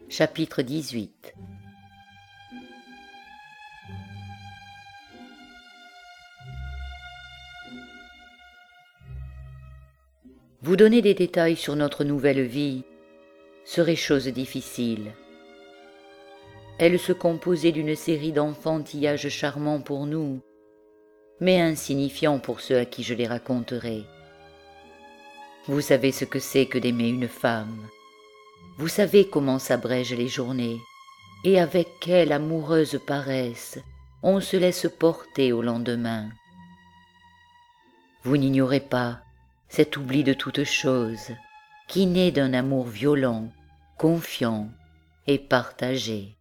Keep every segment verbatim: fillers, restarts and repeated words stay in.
Chapitre dix-huit. Vous donner des détails sur notre nouvelle vie serait chose difficile. Elle se composait d'une série d'enfantillages charmants pour nous, mais insignifiants pour ceux à qui je les raconterai. Vous savez ce que c'est que d'aimer une femme. Vous savez comment s'abrègent les journées, et avec quelle amoureuse paresse on se laisse porter au lendemain. Vous n'ignorez pas cet oubli de toute chose qui naît d'un amour violent, confiant et partagé.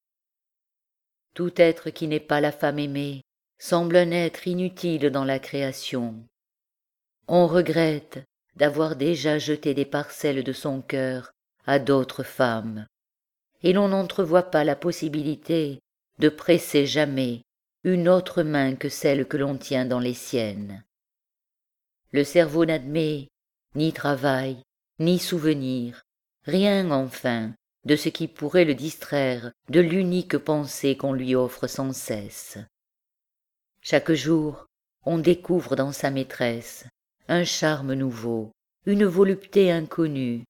Tout être qui n'est pas la femme aimée semble un être inutile dans la création. On regrette d'avoir déjà jeté des parcelles de son cœur à d'autres femmes, et l'on n'entrevoit pas la possibilité de presser jamais une autre main que celle que l'on tient dans les siennes. Le cerveau n'admet ni travail, ni souvenir, rien enfin de ce qui pourrait le distraire de l'unique pensée qu'on lui offre sans cesse. Chaque jour, on découvre dans sa maîtresse un charme nouveau, une volupté inconnue.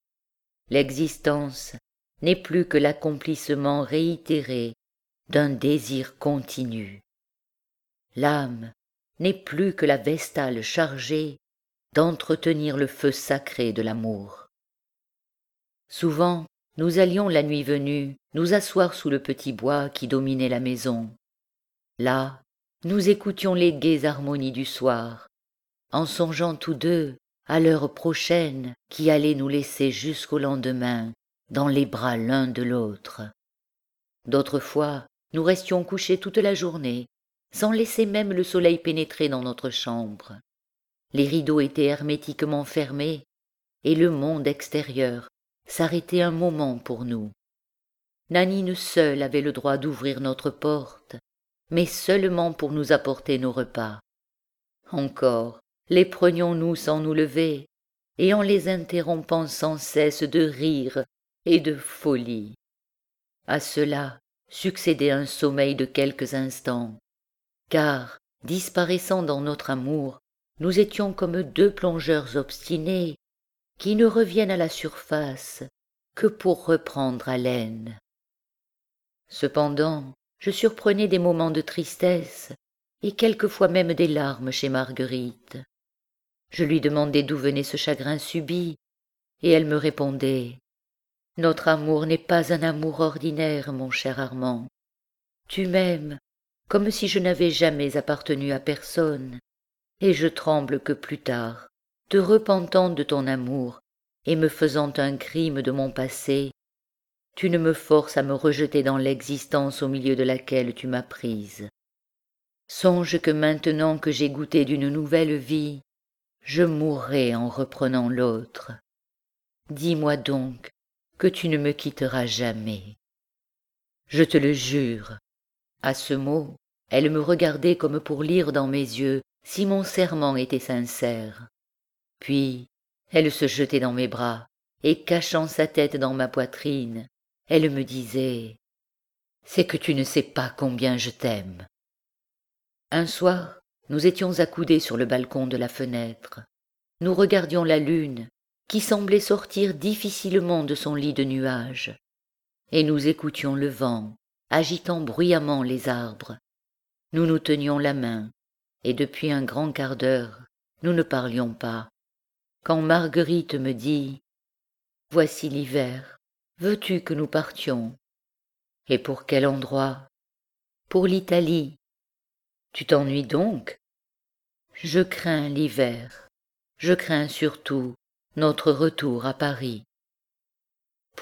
L'existence n'est plus que l'accomplissement réitéré d'un désir continu. L'âme n'est plus que la vestale chargée d'entretenir le feu sacré de l'amour. Souvent, nous allions la nuit venue nous asseoir sous le petit bois qui dominait la maison. Là, nous écoutions les gaies harmonies du soir, en songeant tous deux à l'heure prochaine qui allait nous laisser jusqu'au lendemain dans les bras l'un de l'autre. D'autres fois, nous restions couchés toute la journée, sans laisser même le soleil pénétrer dans notre chambre. Les rideaux étaient hermétiquement fermés, et le monde extérieur s'arrêtait un moment pour nous. Nanine seule avait le droit d'ouvrir notre porte, mais seulement pour nous apporter nos repas. Encore les prenions-nous sans nous lever, et en les interrompant sans cesse de rire et de folie. À cela succédait un sommeil de quelques instants, car, disparaissant dans notre amour, nous étions comme deux plongeurs obstinés qui ne reviennent à la surface que pour reprendre haleine. Cependant, je surprenais des moments de tristesse et quelquefois même des larmes chez Marguerite. Je lui demandais d'où venait ce chagrin subit, et elle me répondait « Notre amour n'est pas un amour ordinaire, mon cher Armand. Tu m'aimes comme si je n'avais jamais appartenu à personne, et je tremble que plus tard, te repentant de ton amour et me faisant un crime de mon passé, tu ne me forces à me rejeter dans l'existence au milieu de laquelle tu m'as prise. Songe que maintenant que j'ai goûté d'une nouvelle vie, je mourrai en reprenant l'autre. Dis-moi donc que tu ne me quitteras jamais. Je te le jure. » À ce mot, elle me regardait comme pour lire dans mes yeux si mon serment était sincère. Puis, elle se jetait dans mes bras, et cachant sa tête dans ma poitrine, elle me disait « C'est que tu ne sais pas combien je t'aime. » Un soir, nous étions accoudés sur le balcon de la fenêtre. Nous regardions la lune, qui semblait sortir difficilement de son lit de nuages, et nous écoutions le vent, agitant bruyamment les arbres. Nous nous tenions la main, et depuis un grand quart d'heure, nous ne parlions pas. Quand Marguerite me dit « Voici l'hiver, veux-tu que nous partions ?»« Et pour quel endroit ?»« Pour l'Italie. »« Tu t'ennuies donc ?»« Je crains l'hiver. Je crains surtout notre retour à Paris. »« Pourquoi ?»«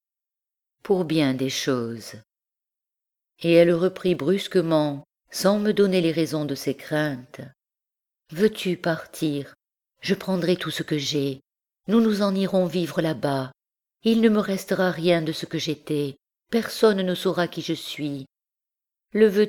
Pour bien des choses. » Et elle reprit brusquement, sans me donner les raisons de ses craintes. « Veux-tu partir ? Je prendrai tout ce que j'ai. Nous nous en irons vivre là-bas. Il ne me restera rien de ce que j'étais. Personne ne saura qui je suis. Le veux-tu ? »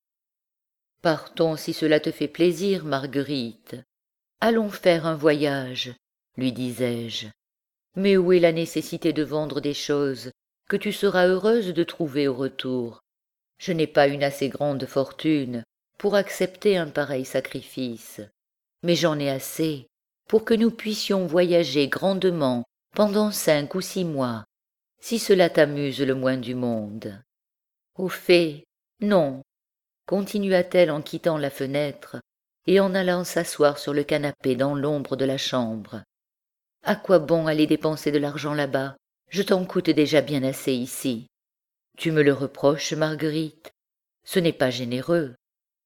« Partons si cela te fait plaisir, Marguerite. Allons faire un voyage, lui disais-je. Mais où est la nécessité de vendre des choses que tu seras heureuse de trouver au retour? Je n'ai pas une assez grande fortune pour accepter un pareil sacrifice, mais j'en ai assez pour que nous puissions voyager grandement pendant cinq ou six mois, si cela t'amuse le moins du monde. Au fait, non, continua-t-elle en quittant la fenêtre et en allant s'asseoir sur le canapé dans l'ombre de la chambre. À quoi bon aller dépenser de l'argent là-bas? Je t'en coûte déjà bien assez ici. Tu me le reproches, Marguerite? Ce n'est pas généreux.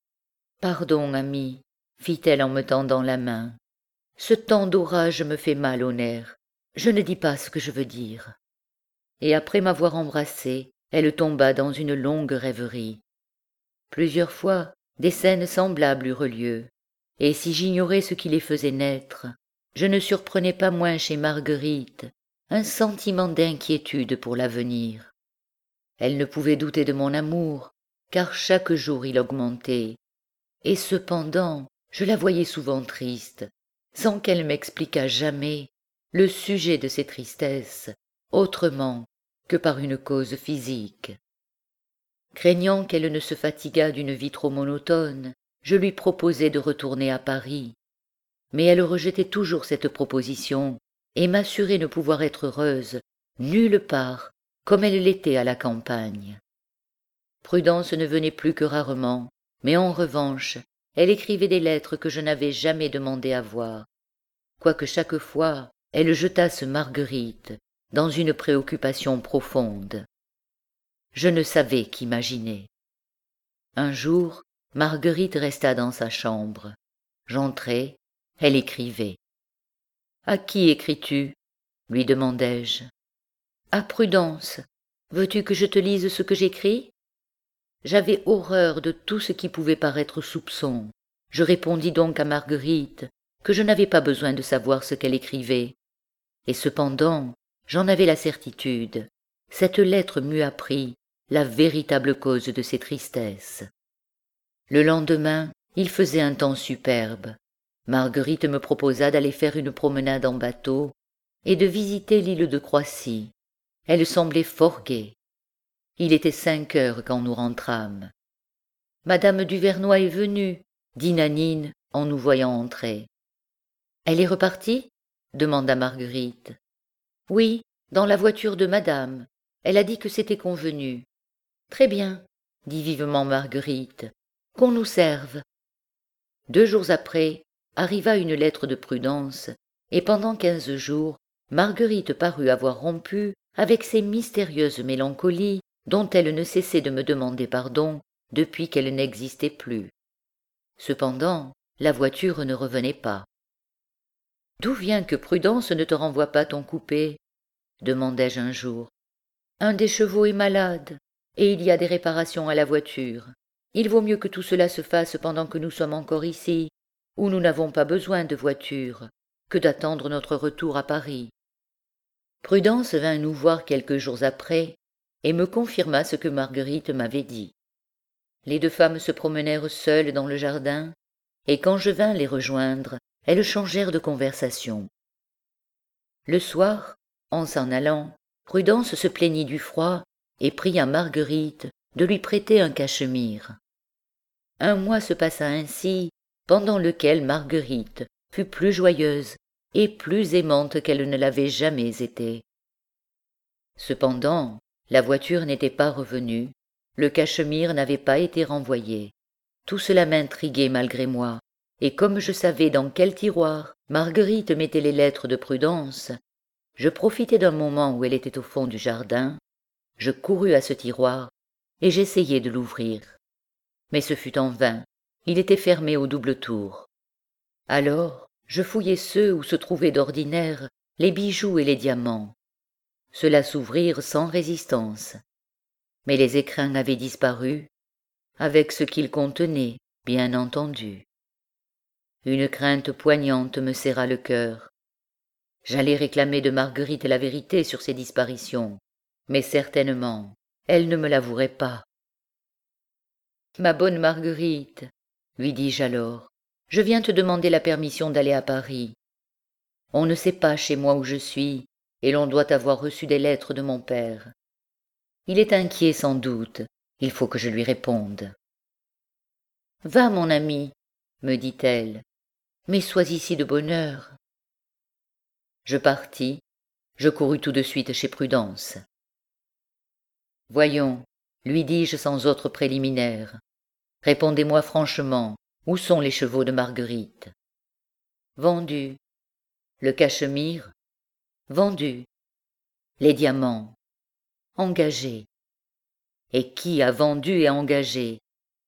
Pardon, amie, fit-elle en me tendant la main. Ce temps d'orage me fait mal au nerf. Je ne dis pas ce que je veux dire. Et après m'avoir embrassée, elle tomba dans une longue rêverie. Plusieurs fois, des scènes semblables eurent lieu, et si j'ignorais ce qui les faisait naître, je ne surprenais pas moins chez Marguerite un sentiment d'inquiétude pour l'avenir. Elle ne pouvait douter de mon amour, car chaque jour il augmentait, et cependant je la voyais souvent triste, sans qu'elle m'expliquât jamais le sujet de ses tristesses, autrement que par une cause physique. Craignant qu'elle ne se fatiguât d'une vie trop monotone, je lui proposai de retourner à Paris. Mais elle rejetait toujours cette proposition et m'assurait ne pouvoir être heureuse nulle part comme elle l'était à la campagne. Prudence ne venait plus que rarement, mais en revanche, elle écrivait des lettres que je n'avais jamais demandé à voir, quoique chaque fois elle jetasse Marguerite dans une préoccupation profonde. Je ne savais qu'imaginer. Un jour, Marguerite resta dans sa chambre. J'entrai, elle écrivait. « À qui écris-tu » lui demandai-je. « À Prudence. Veux-tu que je te lise ce que j'écris » J'avais horreur de tout ce qui pouvait paraître soupçon. Je répondis donc à Marguerite que je n'avais pas besoin de savoir ce qu'elle écrivait. Et cependant, j'en avais la certitude. Cette lettre m'eût appris la véritable cause de ses tristesses. Le lendemain, il faisait un temps superbe. Marguerite me proposa d'aller faire une promenade en bateau et de visiter l'île de Croissy. Elle semblait fort gaie. Il était cinq heures quand nous rentrâmes. « Madame Duvernoy est venue, » dit Nanine en nous voyant entrer. « Elle est repartie » demanda Marguerite. « Oui, dans la voiture de madame. Elle a dit que c'était convenu. »« Très bien, » dit vivement Marguerite. « Qu'on nous serve. » Deux jours après, arriva une lettre de Prudence, et pendant quinze jours, Marguerite parut avoir rompu avec ces mystérieuses mélancolies dont elle ne cessait de me demander pardon depuis qu'elle n'existait plus. Cependant, la voiture ne revenait pas. « D'où vient que Prudence ne te renvoie pas ton coupé » demandai-je un jour. « Un des chevaux est malade, et il y a des réparations à la voiture. Il vaut mieux que tout cela se fasse pendant que nous sommes encore ici, où nous n'avons pas besoin de voiture, que d'attendre notre retour à Paris. » Prudence vint nous voir quelques jours après, et me confirma ce que Marguerite m'avait dit. Les deux femmes se promenèrent seules dans le jardin, et quand je vins les rejoindre, elles changèrent de conversation. Le soir, en s'en allant, Prudence se plaignit du froid et pria Marguerite de lui prêter un cachemire. Un mois se passa ainsi, pendant lequel Marguerite fut plus joyeuse et plus aimante qu'elle ne l'avait jamais été. Cependant, la voiture n'était pas revenue, le cachemire n'avait pas été renvoyé. Tout cela m'intriguait malgré moi, et comme je savais dans quel tiroir Marguerite mettait les lettres de Prudence, je profitai d'un moment où elle était au fond du jardin, je courus à ce tiroir, et j'essayai de l'ouvrir. Mais ce fut en vain, il était fermé au double tour. Alors, je fouillai ceux où se trouvaient d'ordinaire les bijoux et les diamants. Ceux-là s'ouvrirent sans résistance. Mais les écrins avaient disparu, avec ce qu'ils contenaient, bien entendu. Une crainte poignante me serra le cœur. J'allais réclamer de Marguerite la vérité sur ces disparitions, mais certainement, elle ne me l'avouerait pas. « Ma bonne Marguerite, » lui dis-je alors, « je viens te demander la permission d'aller à Paris. On ne sait pas chez moi où je suis, et l'on doit avoir reçu des lettres de mon père. Il est inquiet sans doute, il faut que je lui réponde. « Va, mon ami, me dit-elle, mais sois ici de bonne heure. » Je partis, je courus tout de suite chez Prudence. « Voyons, lui dis-je sans autre préliminaire, répondez-moi franchement, où sont les chevaux de Marguerite ?»« Vendus. » »« Le cachemire ?»« Vendu. » »« Les diamants. »« Engagés. » »« Et qui a vendu et engagé ? » ?»« Moi. » »«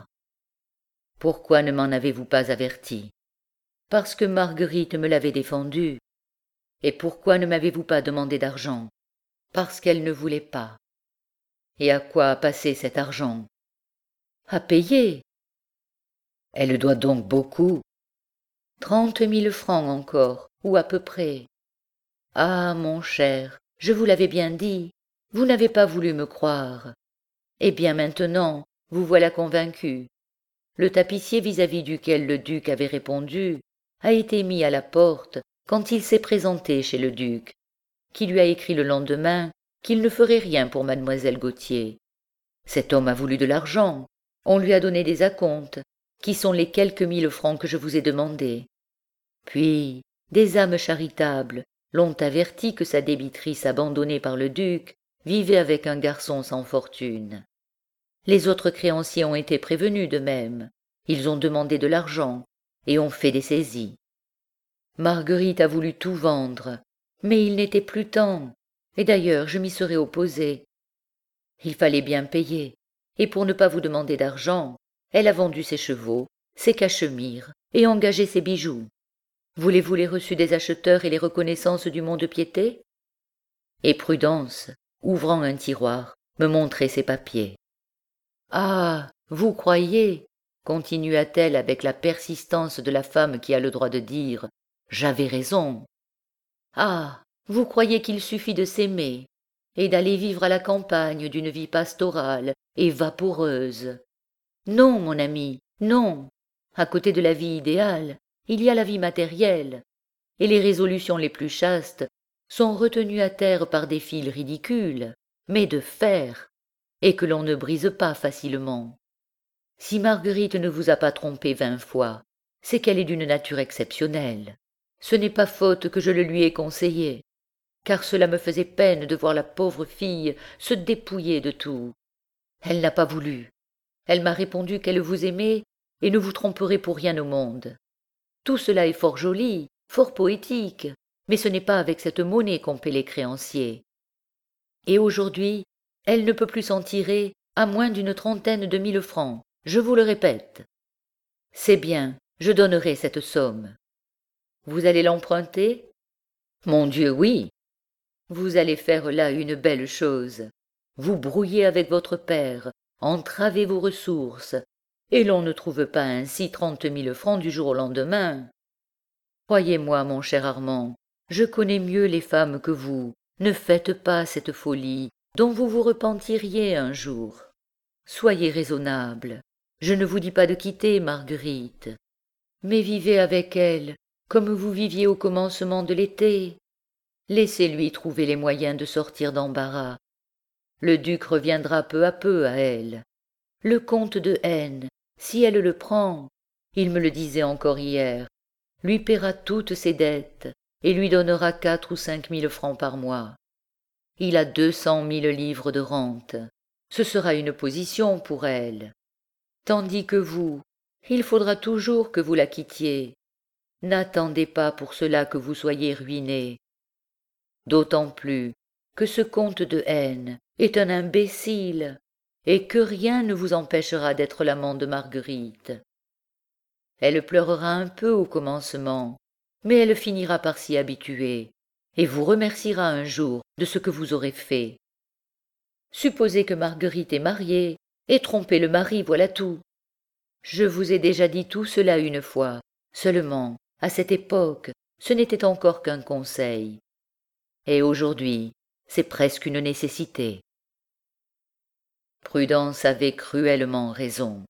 Pourquoi ne m'en avez-vous pas averti ? » ?»« Parce que Marguerite me l'avait défendu. » »« Et pourquoi ne m'avez-vous pas demandé d'argent ? » ?»« Parce qu'elle ne voulait pas. » »« Et à quoi a passé cet argent ? » ?»« À payer. » »« Elle doit donc beaucoup. » »« Trente mille francs encore, ou à peu près. » »« Ah, mon cher, je vous l'avais bien dit, vous n'avez pas voulu me croire. Eh bien maintenant, vous voilà convaincu. Le tapissier vis-à-vis duquel le duc avait répondu a été mis à la porte quand il s'est présenté chez le duc, qui lui a écrit le lendemain qu'il ne ferait rien pour mademoiselle Gautier. Cet homme a voulu de l'argent, on lui a donné des acomptes, qui sont les quelques mille francs que je vous ai demandés. Puis, des âmes charitables l'ont averti que sa débitrice abandonnée par le duc vivait avec un garçon sans fortune. Les autres créanciers ont été prévenus de même, ils ont demandé de l'argent et ont fait des saisies. Marguerite a voulu tout vendre, mais il n'était plus temps, et d'ailleurs je m'y serais opposée. Il fallait bien payer, et pour ne pas vous demander d'argent, elle a vendu ses chevaux, ses cachemires et engagé ses bijoux. Voulez-vous les reçus des acheteurs et les reconnaissances du mont-de-piété ? Et Prudence, ouvrant un tiroir, me montrait ses papiers. « Ah, vous croyez, continua-t-elle avec la persistance de la femme qui a le droit de dire « j'avais raison ». Ah, vous croyez qu'il suffit de s'aimer et d'aller vivre à la campagne d'une vie pastorale et vaporeuse. Non, mon ami, non. À côté de la vie idéale, il y a la vie matérielle, et les résolutions les plus chastes sont retenues à terre par des fils ridicules, mais de fer, et que l'on ne brise pas facilement. Si Marguerite ne vous a pas trompé vingt fois, c'est qu'elle est d'une nature exceptionnelle. Ce n'est pas faute que je le lui ai conseillé, car cela me faisait peine de voir la pauvre fille se dépouiller de tout. Elle n'a pas voulu. Elle m'a répondu qu'elle vous aimait et ne vous tromperait pour rien au monde. Tout cela est fort joli, fort poétique, mais ce n'est pas avec cette monnaie qu'on paie les créanciers. Et aujourd'hui, elle ne peut plus s'en tirer à moins d'une trentaine de mille francs, je vous le répète. C'est bien, je donnerai cette somme. Vous allez l'emprunter ? Mon Dieu, oui. Vous allez faire là une belle chose. Vous brouillez avec votre père, entravez vos ressources, et l'on ne trouve pas ainsi trente mille francs du jour au lendemain. Croyez-moi, mon cher Armand, je connais mieux les femmes que vous. Ne faites pas cette folie dont vous vous repentiriez un jour. Soyez raisonnable. Je ne vous dis pas de quitter Marguerite, mais vivez avec elle comme vous viviez au commencement de l'été. Laissez-lui trouver les moyens de sortir d'embarras. Le duc reviendra peu à peu à elle. Le comte de N, si elle le prend, il me le disait encore hier, lui paiera toutes ses dettes et lui donnera quatre ou cinq mille francs par mois. Il a deux cent mille livres de rente. Ce sera une position pour elle. Tandis que vous, il faudra toujours que vous la quittiez. N'attendez pas pour cela que vous soyez ruiné. D'autant plus que ce comte de N est un imbécile, et que rien ne vous empêchera d'être l'amant de Marguerite. Elle pleurera un peu au commencement, mais elle finira par s'y habituer, et vous remerciera un jour de ce que vous aurez fait. Supposez que Marguerite est mariée, et trompez le mari, voilà tout. Je vous ai déjà dit tout cela une fois, seulement, à cette époque, ce n'était encore qu'un conseil. Et aujourd'hui, c'est presque une nécessité. Prudence avait cruellement raison.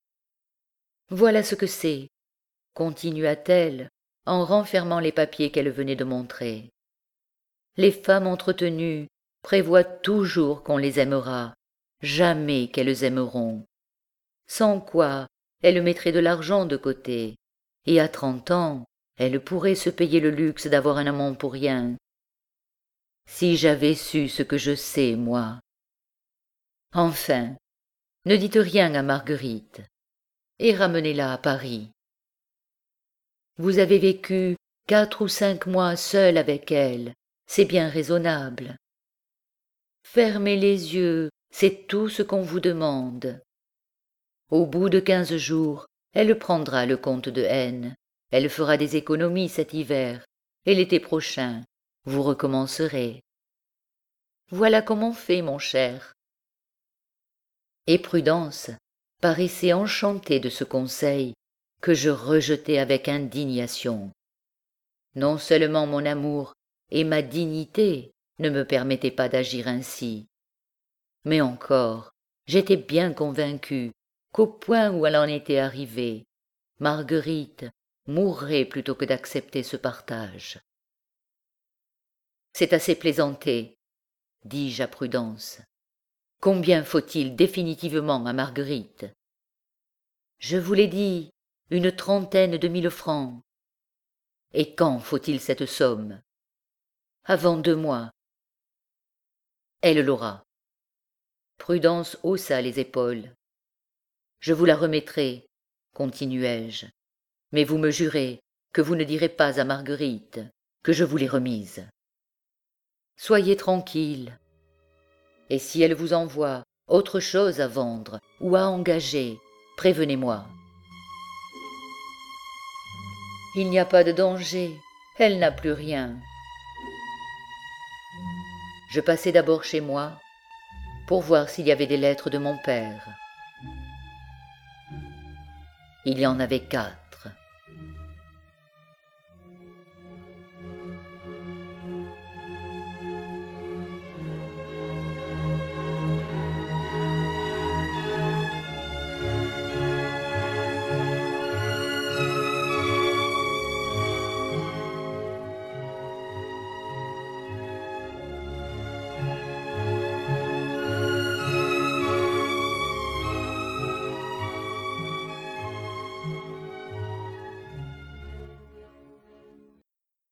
Voilà ce que c'est, continua-t-elle en renfermant les papiers qu'elle venait de montrer. Les femmes entretenues prévoient toujours qu'on les aimera, jamais qu'elles aimeront. Sans quoi, elles mettraient de l'argent de côté, et à trente ans, elles pourraient se payer le luxe d'avoir un amant pour rien. Si j'avais su ce que je sais, moi. Enfin, ne dites rien à Marguerite, et ramenez-la à Paris. Vous avez vécu quatre ou cinq mois seul avec elle, c'est bien raisonnable. Fermez les yeux, c'est tout ce qu'on vous demande. Au bout de quinze jours, elle prendra le comte de N. Elle fera des économies cet hiver, et l'été prochain, vous recommencerez. Voilà comment on fait, mon cher. Et Prudence paraissait enchantée de ce conseil que je rejetai avec indignation. Non seulement mon amour et ma dignité ne me permettaient pas d'agir ainsi, mais encore j'étais bien convaincu qu'au point où elle en était arrivée, Marguerite mourrait plutôt que d'accepter ce partage. C'est assez plaisanté, dis-je à Prudence. Combien faut-il définitivement à Marguerite? Je vous l'ai dit, une trentaine de mille francs. Et quand faut-il cette somme? Avant deux mois. Elle l'aura. Prudence haussa les épaules. Je vous la remettrai, continuai-je, mais vous me jurez que vous ne direz pas à Marguerite que je vous l'ai remise. Soyez tranquille. Et si elle vous envoie autre chose à vendre ou à engager, prévenez-moi. Il n'y a pas de danger, elle n'a plus rien. Je passai d'abord chez moi pour voir s'il y avait des lettres de mon père. Il y en avait quatre.